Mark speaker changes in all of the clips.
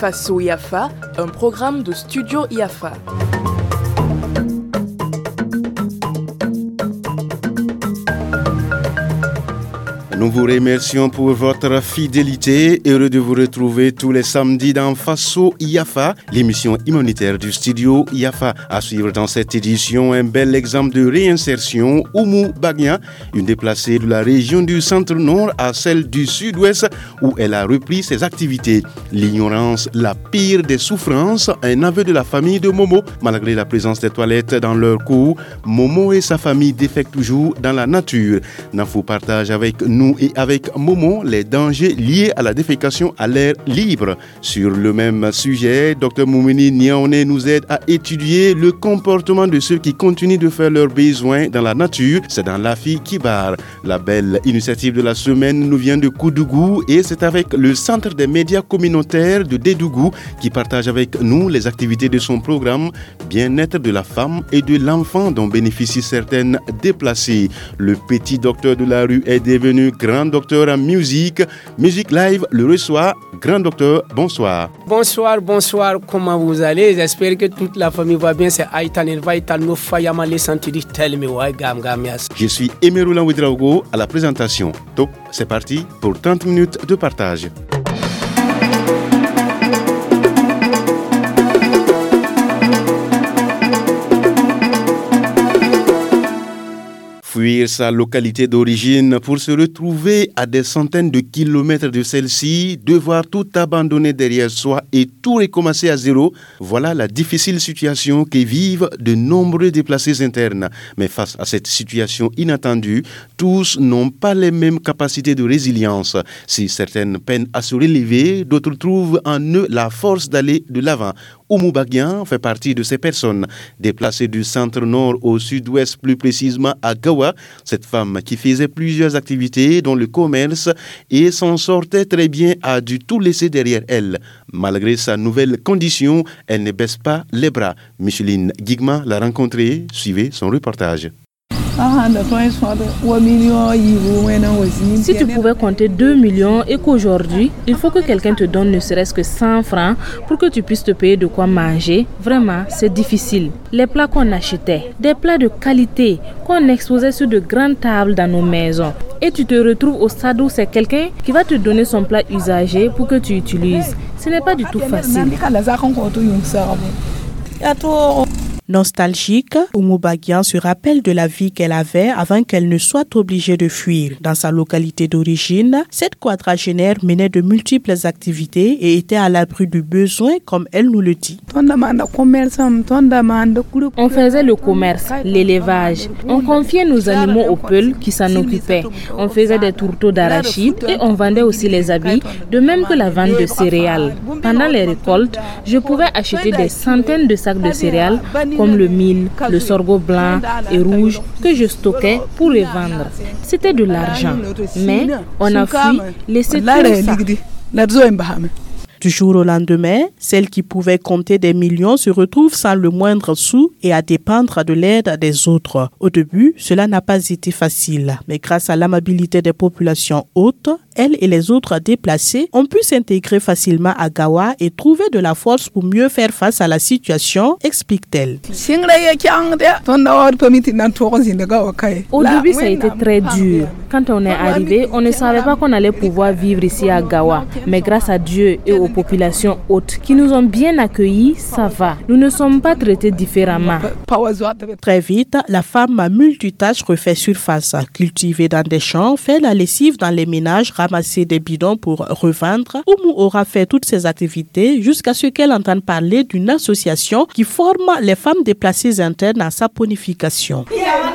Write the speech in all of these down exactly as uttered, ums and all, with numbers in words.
Speaker 1: Faso I A F A, un programme de Studio I A F A.
Speaker 2: Nous vous remercions pour votre fidélité. Heureux de vous retrouver tous les samedis dans Faso I A F A, l'émission immunitaire du studio I A F A. À suivre dans cette édition, un bel exemple de réinsertion. Oumou Bagna, une déplacée de la région du centre-nord à celle du sud-ouest où elle a repris ses activités. L'ignorance, la pire des souffrances, un aveu de la famille de Momo. Malgré la présence des toilettes dans leur cours, Momo et sa famille défèquent toujours dans la nature. Nafou partage avec nous et avec Momo les dangers liés à la défécation à l'air libre. Sur le même sujet, Dr Moumini Niaoné nous aide à étudier le comportement de ceux qui continuent de faire leurs besoins dans la nature. C'est dans l'Afi Kibar. La belle initiative de la semaine nous vient de Koudougou et c'est avec le Centre des médias communautaires de Dédougou qui partage avec nous les activités de son programme Bien-être de la femme et de l'enfant dont bénéficient certaines déplacées. Le petit docteur de la rue est devenu grand docteur en musique. Musique Live le reçoit. Grand docteur, bonsoir.
Speaker 3: Bonsoir, bonsoir. Comment vous allez? J'espère que toute la famille va bien. C'est Aïtan El Vaitan No Fayama Les Santiri Telme Wai Gam Gamias.
Speaker 2: Je suis Emeroula Ouedraogo à la présentation. Top, c'est parti pour trente minutes de partage. Fuir sa localité d'origine pour se retrouver à des centaines de kilomètres de celle-ci, devoir tout abandonner derrière soi et tout recommencer à zéro, voilà la difficile situation que vivent de nombreux déplacés internes. Mais face à cette situation inattendue, tous n'ont pas les mêmes capacités de résilience. Si certaines peinent à se relever, d'autres trouvent en eux la force d'aller de l'avant. Oumou Bagna fait partie de ces personnes. Déplacée du centre-nord au sud-ouest, plus précisément à Gawa, cette femme qui faisait plusieurs activités dont le commerce et s'en sortait très bien a dû tout laisser derrière elle. Malgré sa nouvelle condition, elle ne baisse pas les bras. Micheline Guigma l'a rencontrée. Suivez son reportage.
Speaker 4: Si tu pouvais compter deux millions et qu'aujourd'hui, il faut que quelqu'un te donne ne serait-ce que cent francs pour que tu puisses te payer de quoi manger, vraiment, c'est difficile. Les plats qu'on achetait, des plats de qualité qu'on exposait sur de grandes tables dans nos maisons. Et tu te retrouves au stade où c'est quelqu'un qui va te donner son plat usagé pour que tu utilises. Ce n'est pas du tout facile.
Speaker 5: Nostalgique, Oumou Bagna se rappelle de la vie qu'elle avait avant qu'elle ne soit obligée de fuir. Dans sa localité d'origine, cette quadragénaire menait de multiples activités et était à l'abri du besoin, comme elle nous le dit.
Speaker 4: On faisait le commerce, l'élevage. On confiait nos animaux aux peuls qui s'en occupaient. On faisait des tourteaux d'arachide et on vendait aussi les habits, de même que la vente de céréales. Pendant les récoltes, je pouvais acheter des centaines de sacs de céréales comme le mil, le sorgho blanc et rouge que je stockais pour les vendre. C'était de l'argent, mais on a fui, laissé tout ça.
Speaker 5: Du jour au lendemain, celle qui pouvait compter des millions se retrouve sans le moindre sou et à dépendre de l'aide des autres. Au début, cela n'a pas été facile, mais grâce à l'amabilité des populations hautes, elle et les autres déplacés ont pu s'intégrer facilement à Gawa et trouver de la force pour mieux faire face à la situation, explique-t-elle.
Speaker 4: Au début, ça a été très dur. Quand on est arrivé, on ne savait pas qu'on allait pouvoir vivre ici à Gawa. Mais grâce à Dieu et aux populations hautes qui nous ont bien accueillis, ça va. Nous ne sommes pas traités différemment.
Speaker 5: Très vite, la femme à multitâches refait surface. Cultiver dans des champs, faire la lessive dans les ménages, ramasser des bidons pour revendre. Oumou aura fait toutes ces activités jusqu'à ce qu'elle entende parler d'une association qui forme les femmes déplacées internes à saponification.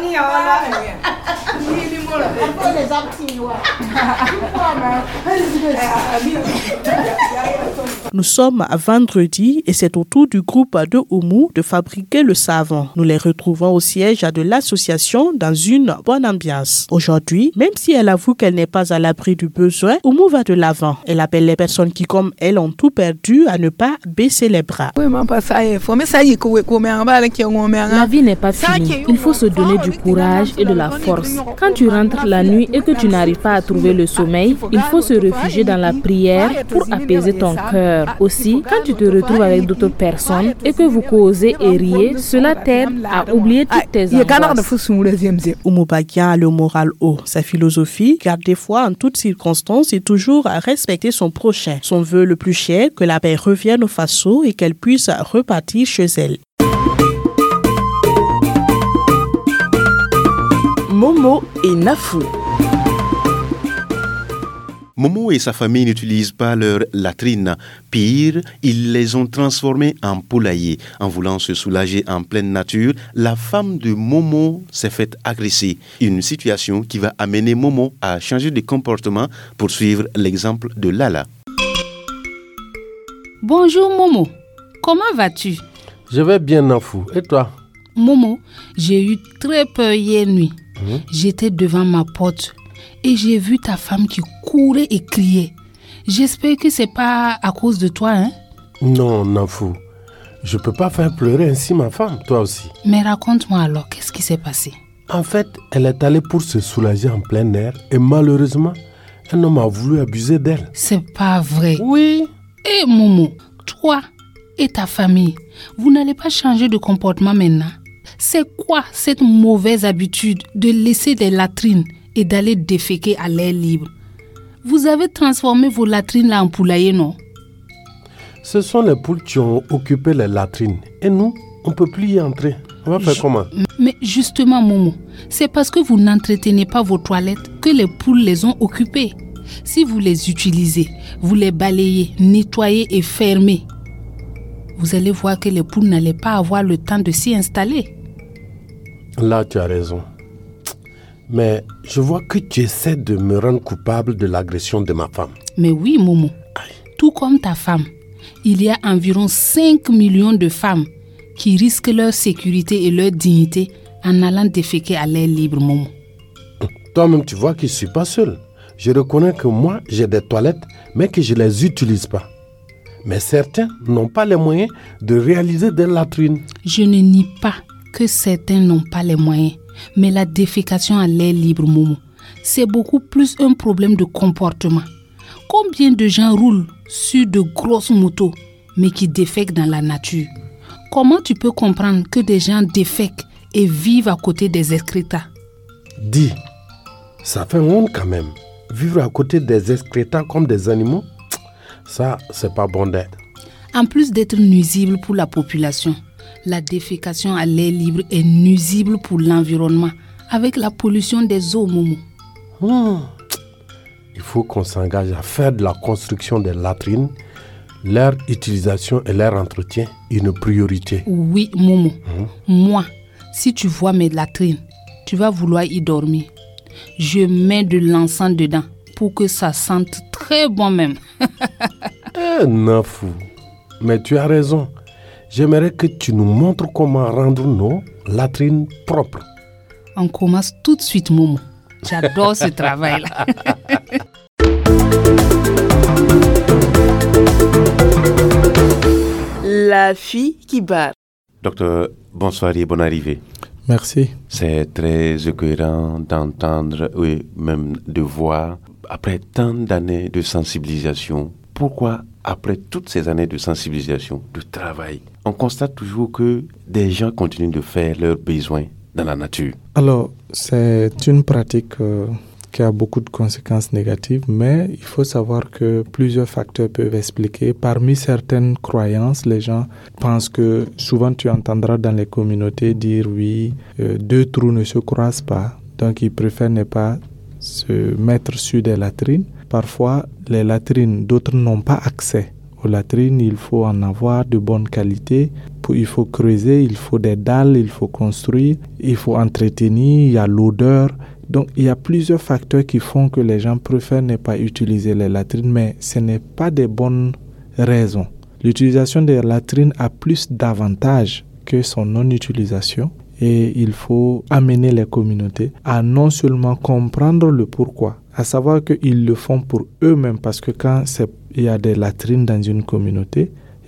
Speaker 5: Nous sommes à vendredi et c'est au tour du groupe de Oumou de fabriquer le savon. Nous les retrouvons au siège de l'association dans une bonne ambiance. Aujourd'hui, même si elle avoue qu'elle n'est pas à l'abri du besoin, Oumou va de l'avant. Elle appelle les personnes qui, comme elle, ont tout perdu à ne pas baisser les bras.
Speaker 4: La vie n'est pas finie. Il faut se donner du courage et de la force. Quand tu rentres la nuit et et que tu n'arrives pas à trouver le sommeil, il faut se réfugier dans la prière pour apaiser ton cœur. Aussi, quand tu te retrouves avec d'autres personnes et que vous causez et riez, cela t'aide à oublier toutes tes angoisses.
Speaker 5: Oumoubaguian a le moral haut. Sa philosophie garde des fois en toutes circonstances et toujours à respecter son prochain. Son vœu le plus cher, que la paix revienne au Faso et qu'elle puisse repartir chez elle.
Speaker 1: Momo et Nafou.
Speaker 2: Momo et sa famille n'utilisent pas leur latrine. Pire, ils les ont transformées en poulailler. En voulant se soulager en pleine nature, la femme de Momo s'est faite agresser. Une situation qui va amener Momo à changer de comportement pour suivre l'exemple de Lala.
Speaker 6: Bonjour Momo, comment vas-tu?
Speaker 7: Je vais bien Nafou, et toi?
Speaker 6: Momo, j'ai eu très peur hier nuit. Mmh. J'étais devant ma porte et j'ai vu ta femme qui courait et criait. J'espère que c'est pas à cause de toi, hein?
Speaker 7: Non, Nafou. Je peux pas faire pleurer ainsi ma femme, toi aussi.
Speaker 6: Mais raconte-moi alors, qu'est-ce qui s'est passé?
Speaker 7: En fait, elle est allée pour se soulager en plein air et malheureusement, un homme a voulu abuser d'elle.
Speaker 6: C'est pas vrai.
Speaker 7: Oui.
Speaker 6: Eh Momo, toi et ta famille, vous n'allez pas changer de comportement maintenant? C'est quoi cette mauvaise habitude de laisser des latrines et d'aller déféquer à l'air libre? Vous avez transformé vos latrines là en poulailler, non?
Speaker 7: Ce sont les poules qui ont occupé les latrines. Et nous, on ne peut plus y entrer. On va faire Je... comment?
Speaker 6: Mais justement, Momo, c'est parce que vous n'entretenez pas vos toilettes que les poules les ont occupées. Si vous les utilisez, vous les balayez, nettoyez et fermez, vous allez voir que les poules n'allaient pas avoir le temps de s'y installer.
Speaker 7: Là, tu as raison. Mais je vois que tu essaies de me rendre coupable de l'agression de ma femme.
Speaker 6: Mais oui, Momo. Aïe. Tout comme ta femme, il y a environ cinq millions de femmes qui risquent leur sécurité et leur dignité en allant déféquer à l'air libre, Momo.
Speaker 7: Toi-même, tu vois que je ne suis pas seul. Je reconnais que moi, j'ai des toilettes, mais que je ne les utilise pas. Mais certains n'ont pas les moyens de réaliser des latrines.
Speaker 6: Je ne nie pas que certains n'ont pas les moyens. Mais la défécation à l'air libre, Momo, c'est beaucoup plus un problème de comportement. Combien de gens roulent sur de grosses motos, mais qui défèquent dans la nature? Comment tu peux comprendre que des gens défèquent et vivent à côté des excrétants?
Speaker 7: Dis, ça fait honte quand même. Vivre à côté des excrétants comme des animaux, ça, c'est pas bon d'être.
Speaker 6: En plus d'être nuisible pour la population, la défécation à l'air libre est nuisible pour l'environnement avec la pollution des eaux, Momo.
Speaker 7: Mmh. Il faut qu'on s'engage à faire de la construction des latrines, leur utilisation et leur entretien une priorité.
Speaker 6: Oui, Momo. Mmh. Moi, si tu vois mes latrines, tu vas vouloir y dormir. Je mets de l'encens dedans pour que ça sente très bon même.
Speaker 7: Eh, Nafou, mais tu as raison. J'aimerais que tu nous montres comment rendre nos latrines propres.
Speaker 6: On commence tout de suite, Momo. J'adore ce travail-là.
Speaker 1: La fille qui barre.
Speaker 2: Docteur, bonsoir et bonne arrivée.
Speaker 8: Merci.
Speaker 2: C'est très écœurant d'entendre, oui, même de voir, après tant d'années de sensibilisation, pourquoi, après toutes ces années de sensibilisation, de travail, on constate toujours que des gens continuent de faire leurs besoins dans la nature?
Speaker 8: Alors, c'est une pratique euh, qui a beaucoup de conséquences négatives, mais il faut savoir que plusieurs facteurs peuvent expliquer. Parmi certaines croyances, les gens pensent que, souvent tu entendras dans les communautés dire oui, euh, deux trous ne se croisent pas, donc ils préfèrent ne pas se mettre sur des latrines. Parfois, les latrines, d'autres n'ont pas accès aux latrines, il faut en avoir de bonne qualité. Il faut creuser, il faut des dalles, il faut construire, il faut entretenir, il y a l'odeur. Donc, il y a plusieurs facteurs qui font que les gens préfèrent ne pas utiliser les latrines, mais ce n'est pas des bonnes raisons. L'utilisation des latrines a plus d'avantages que son non-utilisation et il faut amener les communautés à non seulement comprendre le pourquoi, à savoir qu'ils le font pour eux-mêmes parce que quand c'est, il y a des latrines dans une communauté, il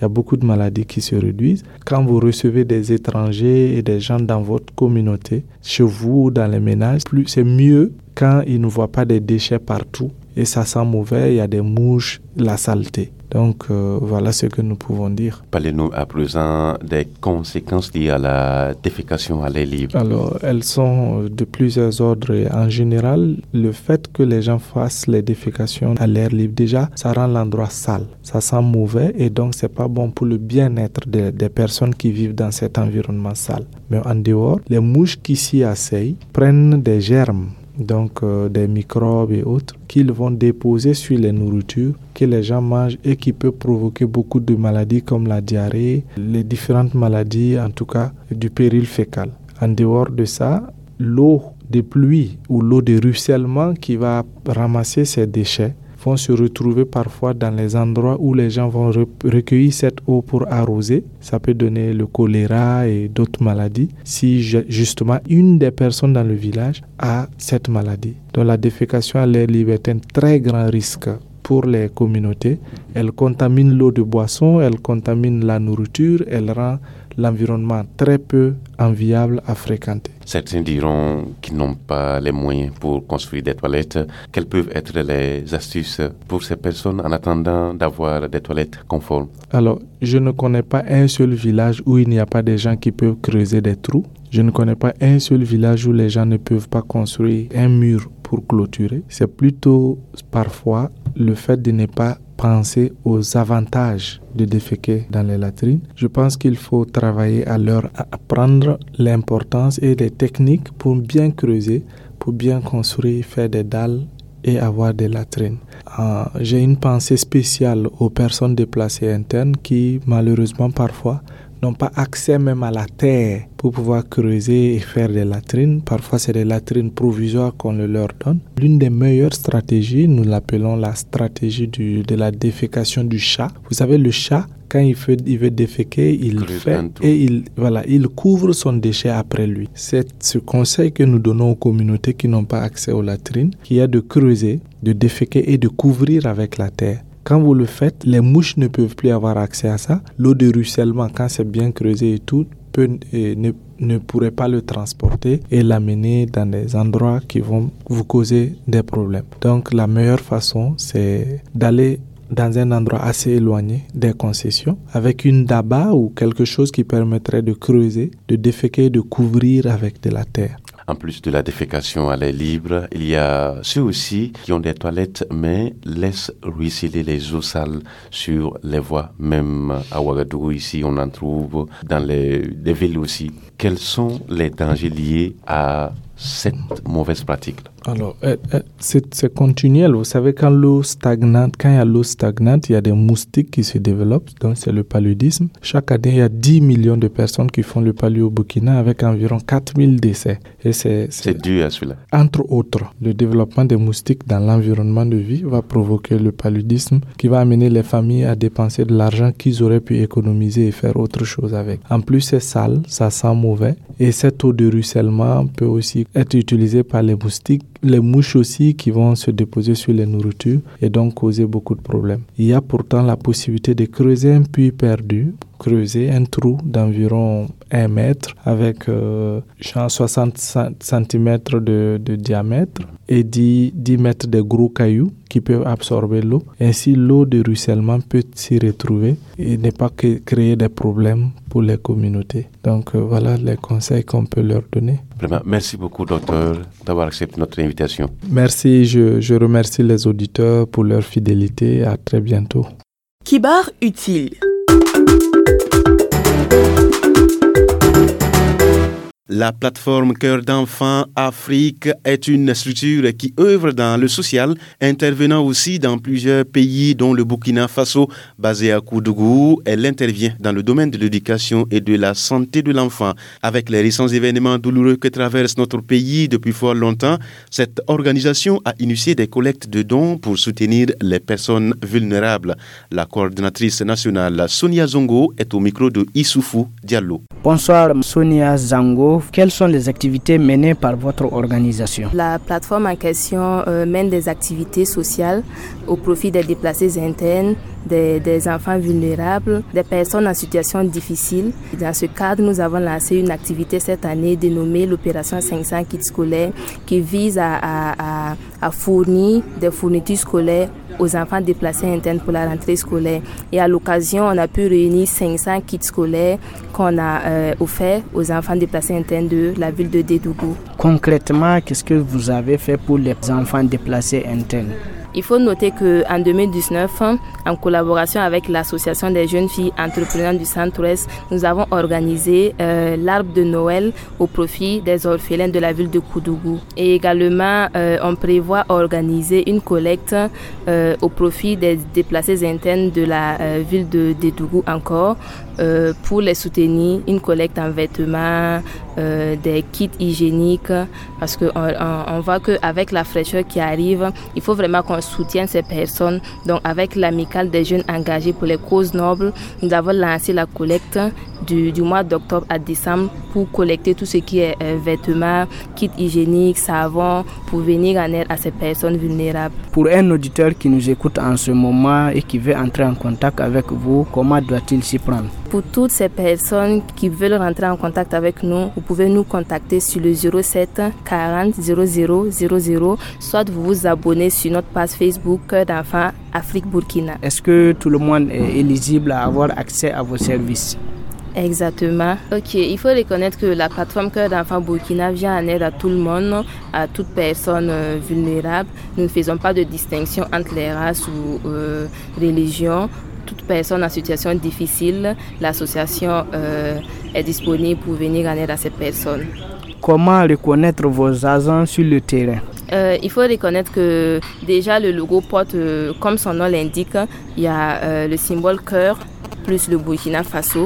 Speaker 8: Il y a beaucoup de maladies qui se réduisent. Quand vous recevez des étrangers et des gens dans votre communauté, chez vous ou dans les ménages, plus, c'est mieux quand ils ne voient pas des déchets partout et ça sent mauvais, il y a des mouches, la saleté. Donc euh, voilà ce que nous pouvons dire.
Speaker 2: Parlez-nous à présent des conséquences liées à la défécation à l'air libre.
Speaker 8: Alors elles sont de plusieurs ordres. En général, le fait que les gens fassent les défécations à l'air libre, déjà, ça rend l'endroit sale. Ça sent mauvais et donc c'est pas bon pour le bien-être des, des personnes qui vivent dans cet environnement sale. Mais en dehors, les mouches qui s'y asseyent prennent des germes, donc euh, des microbes et autres, qu'ils vont déposer sur les nourritures que les gens mangent et qui peut provoquer beaucoup de maladies comme la diarrhée, les différentes maladies, en tout cas du péril fécal. En dehors de ça, l'eau de pluie ou l'eau de ruissellement qui va ramasser ces déchets vont se retrouver parfois dans les endroits où les gens vont re- recueillir cette eau pour arroser. Ça peut donner le choléra et d'autres maladies si justement une des personnes dans le village a cette maladie. Donc la défécation à l'air libre est un très grand risque pour les communautés. Elle contamine l'eau de boisson, elle contamine la nourriture, elle rend l'environnement très peu enviable à fréquenter.
Speaker 2: Certains diront qu'ils n'ont pas les moyens pour construire des toilettes. Quelles peuvent être les astuces pour ces personnes en attendant d'avoir des toilettes conformes?
Speaker 8: Alors, je ne connais pas un seul village où il n'y a pas des gens qui peuvent creuser des trous. Je ne connais pas un seul village où les gens ne peuvent pas construire un mur pour clôturer. C'est plutôt parfois le fait de ne pas penser aux avantages de déféquer dans les latrines. Je pense qu'il faut travailler à leur apprendre l'importance et les techniques pour bien creuser, pour bien construire, faire des dalles et avoir des latrines. Euh, j'ai une pensée spéciale aux personnes déplacées internes qui, malheureusement, parfois, n'ont pas accès même à la terre pour pouvoir creuser et faire des latrines. Parfois, c'est des latrines provisoires qu'on le leur donne. L'une des meilleures stratégies, nous l'appelons la stratégie du, de la défécation du chat. Vous savez, le chat, quand il veut, il veut déféquer, il Creuse fait et il, voilà, il couvre son déchet après lui. C'est ce conseil que nous donnons aux communautés qui n'ont pas accès aux latrines, qui est de creuser, de déféquer et de couvrir avec la terre. Quand vous le faites, les mouches ne peuvent plus avoir accès à ça. L'eau de ruissellement, quand c'est bien creusé et tout, peut, et ne, ne pourrait pas le transporter et l'amener dans des endroits qui vont vous causer des problèmes. Donc la meilleure façon, c'est d'aller dans un endroit assez éloigné des concessions avec une daba ou quelque chose qui permettrait de creuser, de déféquer, de couvrir avec de la terre.
Speaker 2: En plus de la défécation à l'air libre, il y a ceux aussi qui ont des toilettes mais laissent ruisseler les eaux sales sur les voies. Même à Ouagadougou, ici, on en trouve dans les, les villes aussi. Quels sont les dangers liés à cette mauvaise pratique?
Speaker 8: Alors, euh, euh, c'est, c'est continuel. Vous savez, quand l'eau stagnante, quand il y a l'eau stagnante, il y a des moustiques qui se développent. Donc, c'est le paludisme. Chaque année, il y a dix millions de personnes qui font le palud au Burkina avec environ quatre mille décès. Et c'est, c'est,
Speaker 2: c'est dû à cela.
Speaker 8: Entre autres, le développement des moustiques dans l'environnement de vie va provoquer le paludisme qui va amener les familles à dépenser de l'argent qu'ils auraient pu économiser et faire autre chose avec. En plus, c'est sale, ça sent mauvais. Et cette eau de ruissellement peut aussi être utilisée par les moustiques, les mouches aussi qui vont se déposer sur les nourritures et donc causer beaucoup de problèmes. Il y a pourtant la possibilité de creuser un puits perdu, creuser un trou d'environ un mètre avec euh, soixante centimètres de, de diamètre et dix, dix mètres de gros cailloux qui peuvent absorber l'eau. Ainsi, l'eau de ruissellement peut s'y retrouver et ne pas que créer des problèmes pour les communautés. Donc, euh, voilà les conseils qu'on peut leur donner.
Speaker 2: Vraiment, merci beaucoup, docteur, d'avoir accepté notre invitation.
Speaker 8: Merci, je, je remercie les auditeurs pour leur fidélité. À très bientôt.
Speaker 1: Kibar utile.
Speaker 2: La plateforme Cœur d'enfant Afrique est une structure qui œuvre dans le social, intervenant aussi dans plusieurs pays dont le Burkina Faso, basé à Koudougou. Elle intervient dans le domaine de l'éducation et de la santé de l'enfant. Avec les récents événements douloureux que traverse notre pays depuis fort longtemps, cette organisation a initié des collectes de dons pour soutenir les personnes vulnérables. La coordinatrice nationale Sonia Zongo est au micro de Issoufou Diallo.
Speaker 9: Bonsoir Sonia Zongo. Quelles sont les activités menées par votre organisation?
Speaker 10: La plateforme en question euh, mène des activités sociales au profit des déplacés internes, des, des enfants vulnérables, des personnes en situation difficile. Dans ce cadre, nous avons lancé une activité cette année dénommée l'opération cinq cents kits scolaires qui vise à, à, à, à fournir des fournitures scolaires aux enfants déplacés internes pour la rentrée scolaire. Et à l'occasion, on a pu réunir cinq cents kits scolaires qu'on a euh, offerts aux enfants déplacés internes de la ville de Dédougou.
Speaker 9: Concrètement, qu'est-ce que vous avez fait pour les enfants déplacés internes?
Speaker 10: Il faut noter qu'en deux mille dix-neuf, en collaboration avec l'association des jeunes filles entrepreneurs du Centre-Ouest, nous avons organisé euh, l'arbre de Noël au profit des orphelins de la ville de Koudougou. Et également, euh, on prévoit organiser une collecte euh, au profit des déplacés internes de la euh, ville de Dédougou encore, euh, pour les soutenir, une collecte en vêtements, euh, des kits hygiéniques, parce qu'on on, on voit qu'avec la fraîcheur qui arrive, il faut vraiment qu'on soutienne ces personnes. Donc avec l'amicale des jeunes engagés pour les causes nobles, nous avons lancé la collecte du, du mois d'octobre à décembre pour collecter tout ce qui est euh, vêtements, kits hygiéniques, savon, pour venir en aide à ces personnes vulnérables.
Speaker 9: Pour un auditeur qui nous écoute en ce moment et qui veut entrer en contact avec vous, comment doit-il s'y prendre?
Speaker 10: Pour toutes ces personnes qui veulent rentrer en contact avec nous, vous pouvez nous contacter sur le zéro sept quarante zéro zéro zéro zéro, soit vous vous abonnez sur notre page Facebook Cœur d'enfant Afrique Burkina.
Speaker 9: Est-ce que tout le monde est éligible à avoir accès à vos services?
Speaker 10: Exactement. Ok, il faut reconnaître que la plateforme Cœur d'enfant Burkina vient en aide à tout le monde, à toute personne euh, vulnérable. Nous ne faisons pas de distinction entre les races ou euh, religions. Toute personne en situation difficile, l'association euh, est disponible pour venir en aide à ces personnes.
Speaker 9: Comment reconnaître vos agents sur le terrain?
Speaker 10: Euh, il faut reconnaître que déjà le logo porte, euh, comme son nom l'indique, il y a euh, le symbole cœur plus le Burkina Faso.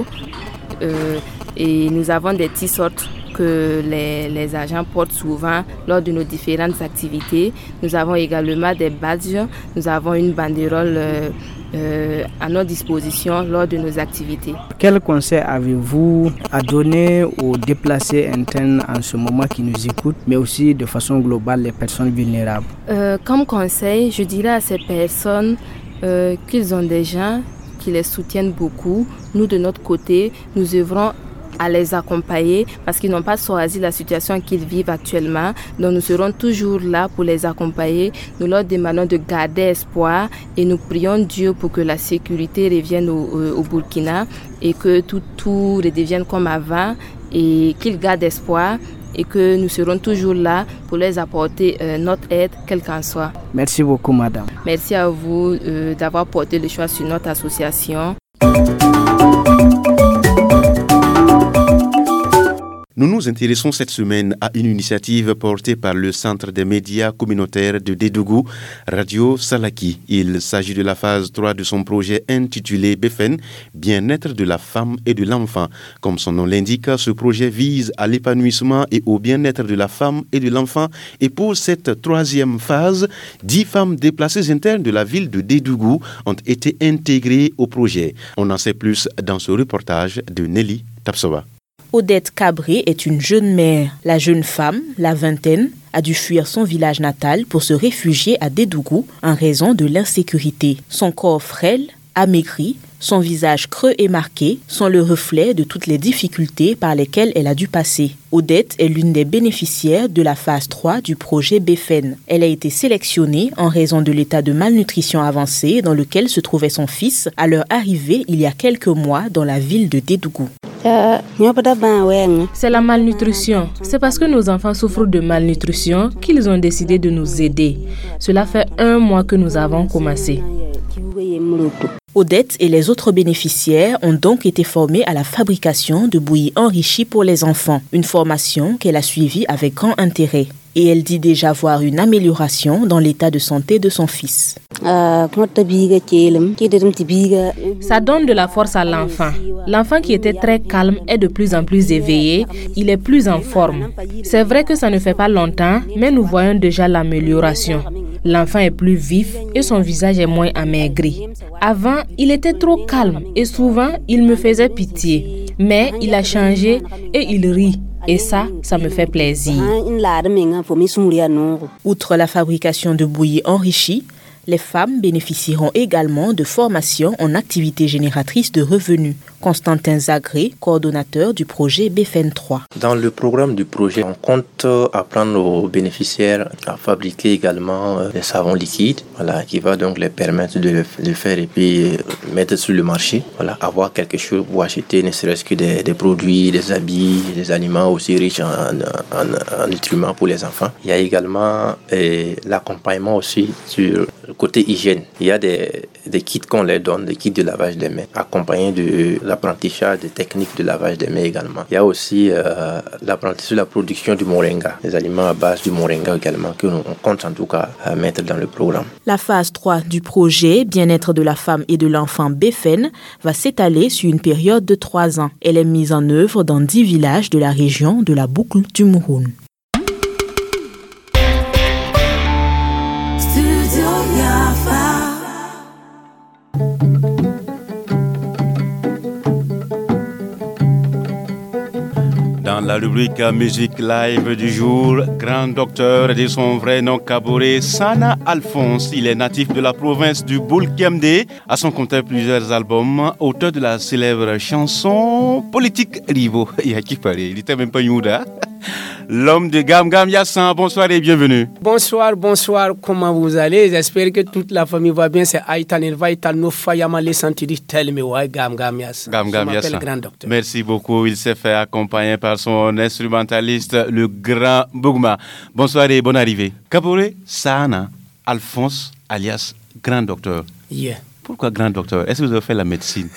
Speaker 10: Euh, et nous avons des t-shirts que les, les agents portent souvent lors de nos différentes activités. Nous avons également des badges, nous avons une banderole euh, euh, à notre disposition lors de nos activités.
Speaker 9: Quel conseil avez-vous à donner aux déplacés internes en ce moment qui nous écoutent, mais aussi de façon globale les personnes vulnérables?
Speaker 10: Euh, comme conseil, je dirais à ces personnes euh, qu'ils ont des gens qui les soutiennent beaucoup. Nous, de notre côté, nous œuvrons à les accompagner parce qu'ils n'ont pas choisi la situation qu'ils vivent actuellement. Donc nous serons toujours là pour les accompagner. Nous leur demandons de garder espoir et nous prions Dieu pour que la sécurité revienne au, au Burkina et que tout, tout redevienne comme avant et qu'ils gardent espoir et que nous serons toujours là pour les apporter euh, notre aide, quelle qu'en soit.
Speaker 9: Merci beaucoup, madame.
Speaker 10: Merci à vous euh, d'avoir porté le choix sur notre association.
Speaker 2: Nous nous intéressons cette semaine à une initiative portée par le Centre des médias communautaires de Dédougou, Radio Salaki. Il s'agit de la phase trois de son projet intitulé B F N, Bien-être de la femme et de l'enfant. Comme son nom l'indique, ce projet vise à l'épanouissement et au bien-être de la femme et de l'enfant. Et pour cette troisième phase, dix femmes déplacées internes de la ville de Dédougou ont été intégrées au projet. On en sait plus dans ce reportage de Nelly Tapsova.
Speaker 1: Odette Cabré est une jeune mère. La jeune femme, la vingtaine, a dû fuir son village natal pour se réfugier à Dédougou en raison de l'insécurité. Son corps frêle, amaigri, son visage creux et marqué sont le reflet de toutes les difficultés par lesquelles elle a dû passer. Odette est l'une des bénéficiaires de la phase trois du projet B F N. Elle a été sélectionnée en raison de l'état de malnutrition avancé dans lequel se trouvait son fils à leur arrivée il y a quelques mois dans la ville de Dédougou.
Speaker 4: C'est la malnutrition. C'est parce que nos enfants souffrent de malnutrition qu'ils ont décidé de nous aider. Cela fait un mois que nous avons commencé.
Speaker 1: Odette et les autres bénéficiaires ont donc été formés à la fabrication de bouillies enrichies pour les enfants, une formation qu'elle a suivie avec grand intérêt. Et elle dit déjà voir une amélioration dans l'état de santé de son fils.
Speaker 4: Ça donne de la force à l'enfant. L'enfant qui était très calme est de plus en plus éveillé, il est plus en forme. C'est vrai que ça ne fait pas longtemps, mais nous voyons déjà l'amélioration. L'enfant est plus vif et son visage est moins amaigri. Avant, il était trop calme et souvent, il me faisait pitié. Mais il a changé et il rit. Et ça, ça me fait plaisir.
Speaker 1: Outre la fabrication de bouillies enrichies, Les femmes bénéficieront également de formations en activités génératrices de revenus. Constantin Zagré, coordonnateur du projet B F N trois.
Speaker 11: Dans le programme du projet, on compte apprendre aux bénéficiaires à fabriquer également des savons liquides, voilà, qui va donc les permettre de le faire et puis mettre sur le marché, voilà, avoir quelque chose pour acheter, ne serait-ce que des, des produits, des habits, des aliments aussi riches en, en, en nutriments pour les enfants. Il y a également eh, l'accompagnement aussi sur le côté hygiène. Il y a des, des kits qu'on leur donne, des kits de lavage des mains, accompagnés de l'apprentissage des techniques de lavage des mains également. Il y a aussi euh, l'apprentissage de la production du moringa, des aliments à base du moringa également, que l'on compte en tout cas à mettre dans le programme.
Speaker 1: La phase trois du projet Bien-être de la femme et de l'enfant B F N va s'étaler sur une période de trois ans. Elle est mise en œuvre dans dix villages de la région de la boucle du Mouroun.
Speaker 2: Dans la rubrique musique live du jour, grand docteur de son vrai nom Kaboré Sana Alphonse. Il est natif de la province du Boulkiamde. À son compteur plusieurs albums, auteur de la célèbre chanson Politique Rivo. Il était même pas Youda. L'homme de Gam Gam Yassan, bonsoir et bienvenue.
Speaker 3: Bonsoir, bonsoir, comment vous allez? J'espère que toute la famille va bien. C'est Aïtan Elvaïtan Nofayama les sentiris tel me ouais Gam Gam Yassan.
Speaker 2: Gam Gam Yassan. Merci beaucoup. Il s'est fait accompagner par son instrumentaliste, le grand Bougma. Bonsoir et bonne arrivée. Kaboré Sana Alphonse, alias grand docteur.
Speaker 3: Yeah.
Speaker 2: Pourquoi grand docteur? Est-ce que vous avez fait la médecine?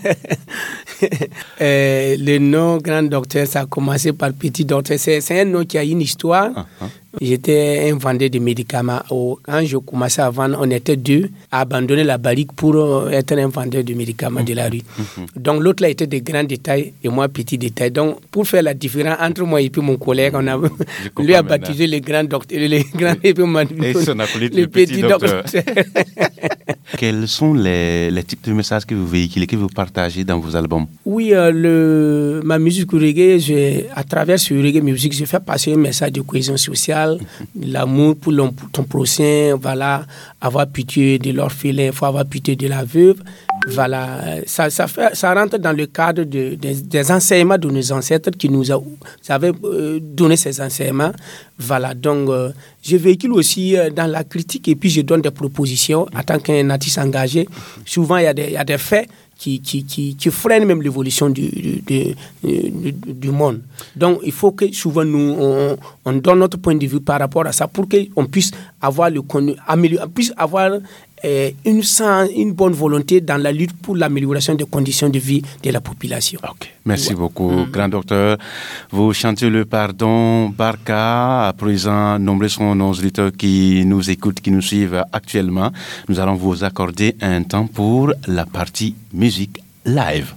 Speaker 3: euh, Le nom grand docteur, ça a commencé par petit docteur. C'est, c'est un nom qui a une histoire. Uh-huh. J'étais un vendeur de médicaments. Quand je commençais à vendre, on était deux à abandonner la barrique pour être un vendeur de médicaments mm-hmm. de la rue. Mm-hmm. Donc l'autre là était de grands détails et moi petit détail. Donc pour faire la différence entre moi et puis mon collègue, on a lui a baptisé le grand docteur, le grand et puis moi,
Speaker 2: et le, le petit docteur. docteur. Quels sont les, les types de messages que vous véhiculez, que vous partagez dans vos albums?
Speaker 3: Oui, euh, le, ma musique reggae, je, à travers ce reggae musique, je fais passer un message de cohésion sociale, l'amour pour, pour ton prochain, voilà, avoir pitié de l'orphelin, il faut avoir pitié de la veuve. Voilà, ça, ça, fait, ça rentre dans le cadre de, de, des enseignements de nos ancêtres qui nous a, avaient euh, donné ces enseignements. Voilà, donc euh, je véhicule aussi euh, dans la critique et puis je donne des propositions en tant qu'un artiste engagé. Souvent, il y a des, il y a des faits qui, qui, qui, qui freinent même l'évolution du, du, du, du, du monde. Donc, il faut que souvent nous, on, on donne notre point de vue par rapport à ça pour qu'on puisse avoir le améliorer, puisse avoir Une, une bonne volonté dans la lutte pour l'amélioration des conditions de vie de la population.
Speaker 2: Okay. Merci ouais. beaucoup,
Speaker 3: mmh.
Speaker 2: grand docteur. Vous chantez le pardon, Barka. À présent, nombreux sont nos auditeurs qui nous écoutent, qui nous suivent actuellement. Nous allons vous accorder un temps pour la partie musique live.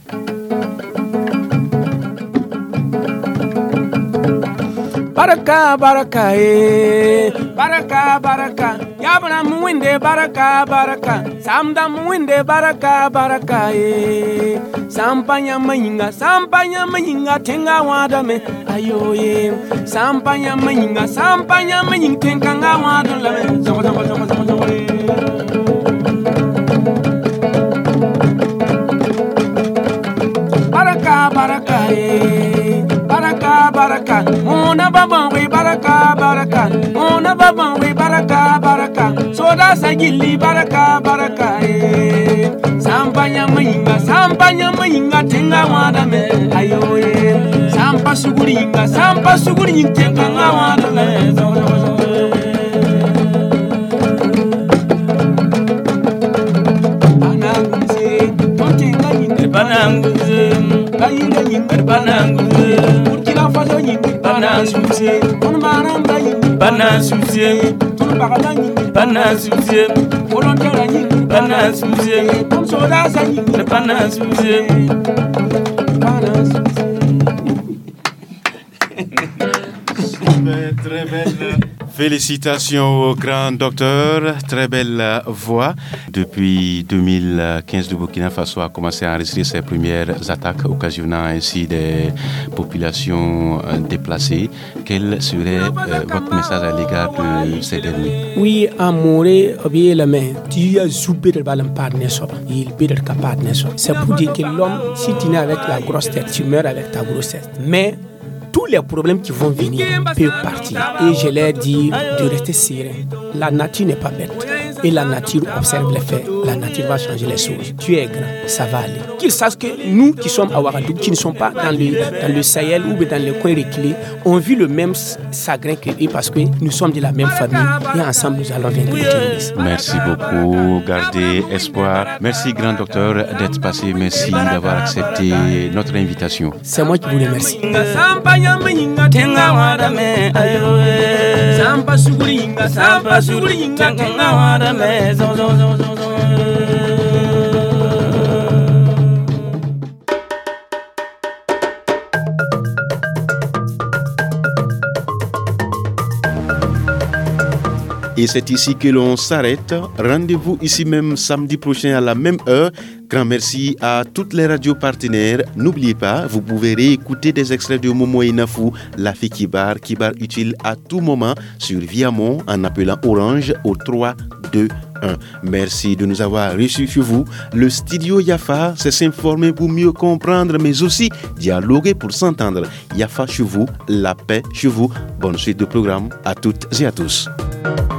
Speaker 3: Baraka, baraka, eh. Baraka, baraka. Yabra muinde, baraka, baraka. Samda muinde, baraka, baraka, eh. Sampanya mayinga, sampanya mayinga, tenga wadame. Ayo, eh. Sampanya mayinga, sampanya mayinga, tenga wadame. Zama, zama, zama, zama, zama, eh. Baraka, baraka, eh. Baraka, baraka, ona baba we baraka, baraka, ona baba we baraka, baraka, soda sagili baraka, baraka, eh. Sampanya mayinga, sampanya mayinga, tenga wadame, ayo eh. Sampa suguringa, sampa suguringa, tenga wadame, zo zo zo. Bananguze, tontenga yinga, bananguze, bayinga yinga, bananguze. Faso yingi bana suze ton maramba yingi bana suze ton bagala yingi bana suze volontaire yingi bana suze ton soldat yingi bana suze bana suze.
Speaker 2: Très belle Félicitations au grand docteur, très belle voix. Depuis deux mille quinze, le Burkina Faso a commencé à enregistrer ses premières attaques, occasionnant ainsi des populations déplacées. Quel serait euh, votre message à l'égard de ces derniers?
Speaker 3: Oui, Amoré, bien la main. Tu as soupé le ballon par Nessoba. Il peut être capable de Nessoba. C'est pour dire que l'homme, si tu nais avec la grosse tête, tu meurs avec ta grosse tête. Mais tous les problèmes qui vont venir peuvent partir. Et je leur dis de rester serein. La nature n'est pas bête. Et la nature observe les faits. La nature va changer les choses. Tu es grand, ça va aller. Qu'ils sachent que nous qui sommes à Ouagadougou, qui ne sommes pas dans le, dans le Sahel ou dans les coins reculés, on vit le même chagrin que eux parce que nous sommes de la même famille. Et ensemble, nous allons vaincre le terrorisme.
Speaker 2: Merci beaucoup. Gardez espoir. Merci, grand docteur, d'être passé. Merci d'avoir accepté notre invitation.
Speaker 3: C'est moi qui vous remercie.
Speaker 2: Et c'est ici que l'on s'arrête. Rendez-vous ici même samedi prochain à la même heure. Grand merci à toutes les radios partenaires. N'oubliez pas, vous pouvez réécouter des extraits de Momo Inafou, la fille Kibar, Kibar utile à tout moment sur Viamont en appelant Orange au trois deux un. Merci de nous avoir reçus chez vous. Le studio Yafa, c'est s'informer pour mieux comprendre, mais aussi dialoguer pour s'entendre. Yafa chez vous, la paix chez vous. Bonne suite de programme à toutes et à tous.